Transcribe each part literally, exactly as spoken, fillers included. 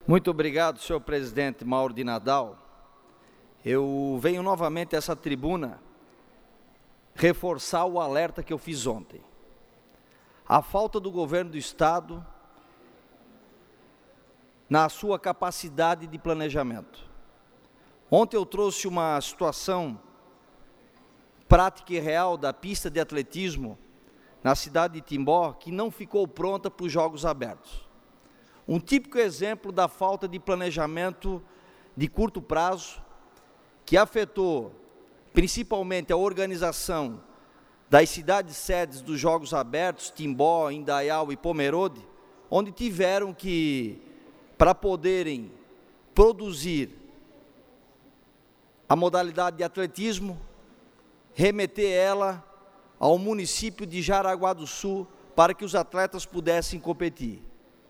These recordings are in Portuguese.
Muito obrigado, senhor presidente Mauro de Nadal. Eu venho novamente a essa tribuna reforçar o alerta que eu fiz ontem. A falta do governo do Estado na sua capacidade de planejamento. Ontem eu trouxe uma situação prática e real da pista de atletismo na cidade de Timbó, que não ficou pronta para os Jogos Abertos. Um típico exemplo da falta de planejamento de curto prazo, que afetou principalmente a organização das cidades sedes dos Jogos Abertos, Timbó, Indaial e Pomerode, onde tiveram que, para poderem produzir a modalidade de atletismo, remeter ela ao município de Jaraguá do Sul para que os atletas pudessem competir.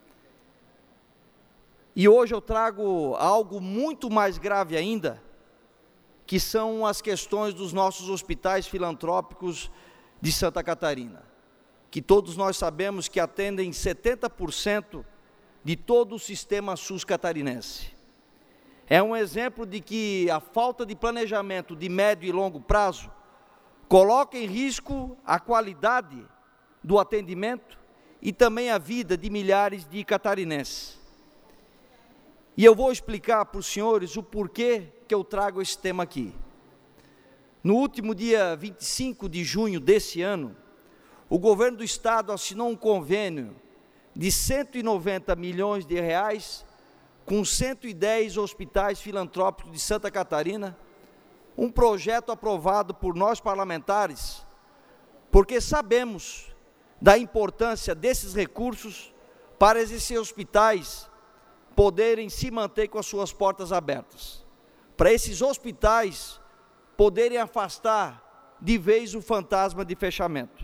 E hoje eu trago algo muito mais grave ainda, que são as questões dos nossos hospitais filantrópicos de Santa Catarina, que todos nós sabemos que atendem setenta por cento de todo o sistema SUS catarinense. É um exemplo de que a falta de planejamento de médio e longo prazo coloca em risco a qualidade do atendimento e também a vida de milhares de catarinenses. E eu vou explicar para os senhores o porquê que eu trago esse tema aqui. No último dia vinte e cinco de junho desse ano, o governo do Estado assinou um convênio de cento e noventa milhões de reais com cento e dez hospitais filantrópicos de Santa Catarina, um projeto aprovado por nós parlamentares, porque sabemos da importância desses recursos para esses hospitais poderem se manter com as suas portas abertas, para esses hospitais poderem afastar de vez o fantasma de fechamento.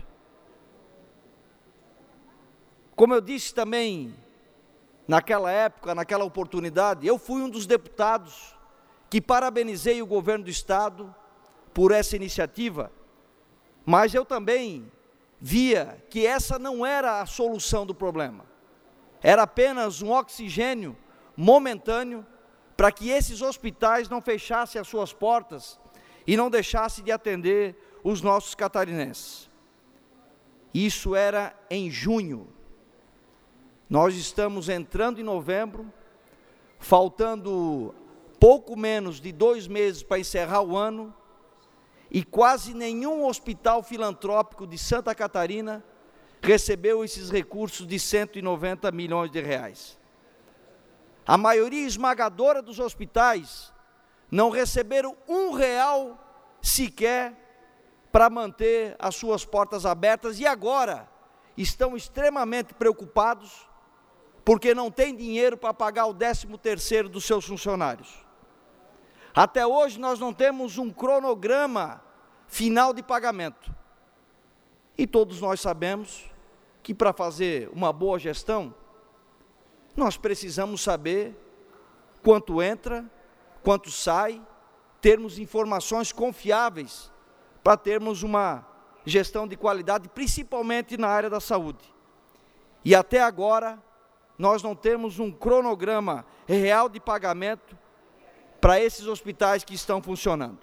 Como eu disse também, naquela época, naquela oportunidade, eu fui um dos deputados que parabenizei o governo do Estado por essa iniciativa, mas eu também via que essa não era a solução do problema, era apenas um oxigênio momentâneo para que esses hospitais não fechassem as suas portas e não deixassem de atender os nossos catarinenses. Isso era em junho. Nós estamos entrando em novembro, faltando pouco menos de dois meses para encerrar o ano, e quase nenhum hospital filantrópico de Santa Catarina recebeu esses recursos de cento e noventa milhões de reais. A maioria esmagadora dos hospitais não receberam um real sequer para manter as suas portas abertas, e agora estão extremamente preocupados porque não tem dinheiro para pagar o décimo terceiro dos seus funcionários. Até hoje nós não temos um cronograma final de pagamento. E todos nós sabemos que para fazer uma boa gestão, nós precisamos saber quanto entra, quanto sai, termos informações confiáveis para termos uma gestão de qualidade, principalmente na área da saúde. E até agora, nós não temos um cronograma real de pagamento para esses hospitais que estão funcionando.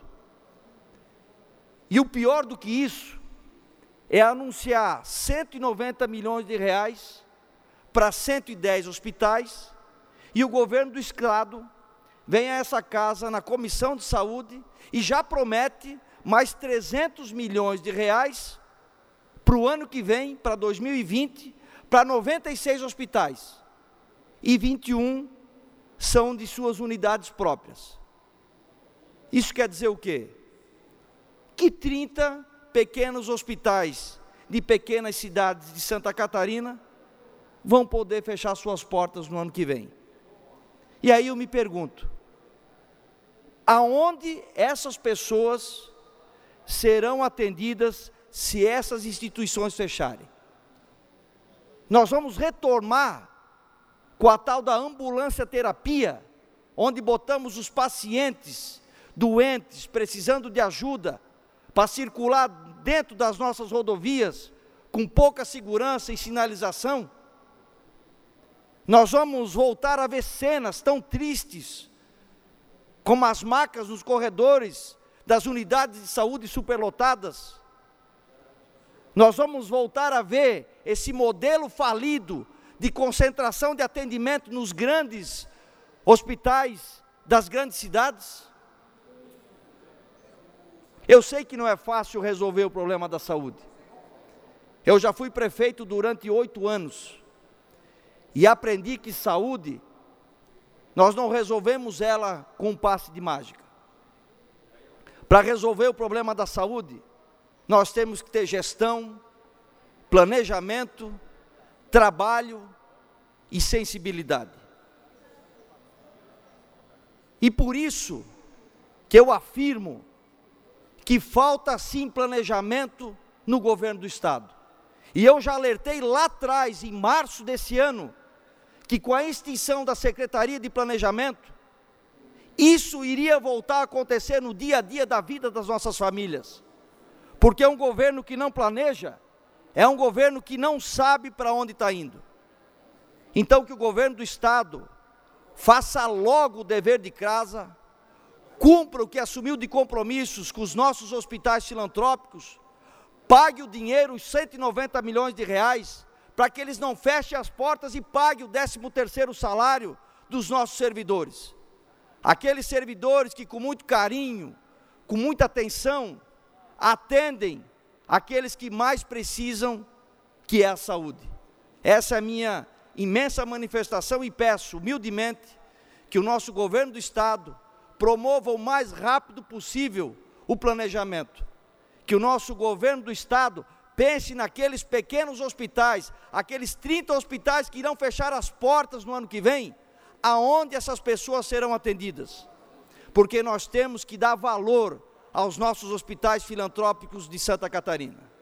E o pior do que isso é anunciar cento e noventa milhões de reais para cento e dez hospitais, e o governo do Estado vem a essa casa na Comissão de Saúde e já promete mais trezentos milhões de reais para o ano que vem, para dois mil e vinte, para noventa e seis hospitais, e vinte e um são de suas unidades próprias. Isso quer dizer o quê? Que trinta pequenos hospitais de pequenas cidades de Santa Catarina vão poder fechar suas portas no ano que vem. E aí eu me pergunto, aonde essas pessoas serão atendidas se essas instituições fecharem? Nós vamos retomar com a tal da ambulância terapia, onde botamos os pacientes doentes, precisando de ajuda, para circular dentro das nossas rodovias, com pouca segurança e sinalização? Nós vamos voltar a ver cenas tão tristes, como as macas nos corredores das unidades de saúde superlotadas. Nós vamos voltar a ver esse modelo falido de concentração de atendimento nos grandes hospitais das grandes cidades. Eu sei que não é fácil resolver o problema da saúde. Eu já fui prefeito durante oito anos e aprendi que saúde, nós não resolvemos ela com um passe de mágica. Para resolver o problema da saúde, nós temos que ter gestão, planejamento, trabalho e sensibilidade. E por isso que eu afirmo que falta sim planejamento no governo do Estado. E eu já alertei lá atrás, em março desse ano, que com a extinção da Secretaria de Planejamento, isso iria voltar a acontecer no dia a dia da vida das nossas famílias. Porque é um governo que não planeja, é um governo que não sabe para onde está indo. Então que o governo do Estado faça logo o dever de casa, cumpra o que assumiu de compromissos com os nossos hospitais filantrópicos, pague o dinheiro, os cento e noventa milhões de reais, para que eles não fechem as portas e paguem o décimo terceiro salário dos nossos servidores. Aqueles servidores que com muito carinho, com muita atenção, atendem aqueles que mais precisam, que é a saúde. Essa é a minha imensa manifestação e peço humildemente que o nosso governo do Estado promova o mais rápido possível o planejamento, que o nosso governo do Estado pense naqueles pequenos hospitais, aqueles trinta hospitais que irão fechar as portas no ano que vem, aonde essas pessoas serão atendidas, porque nós temos que dar valor aos nossos hospitais filantrópicos de Santa Catarina.